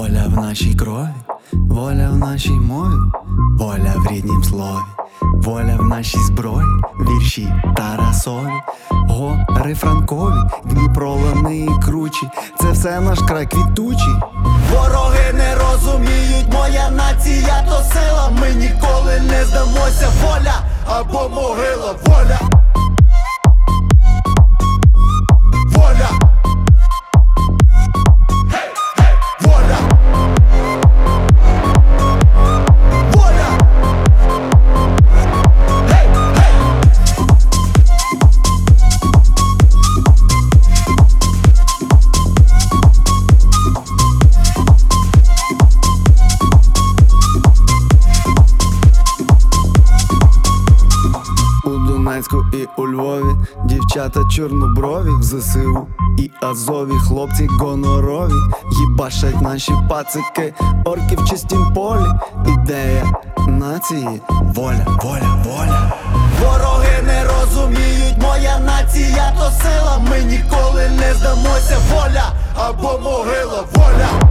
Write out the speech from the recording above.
Воля в нашій крові, воля в нашій мові, воля в ріднім слові, воля в нашій зброї, вірші Тарасові, гори Франкові, Дніпро, Лани і кручі. Це все наш край квітучий. Вороги не розуміють, моя нація то сила. Ми ніколи не здамося, воля або могила, воля. Воля. Воля. Воля. У Донецьку і у Львові дівчата чорноброві, в ЗСУ і Азові хлопці гонорові. Їбашать наші пацики, орки в чистім полі. Ідея нації, воля, воля, воля. Вороги не розуміють, моя нація то сила. Ми ніколи не здамося, воля або могила, воля.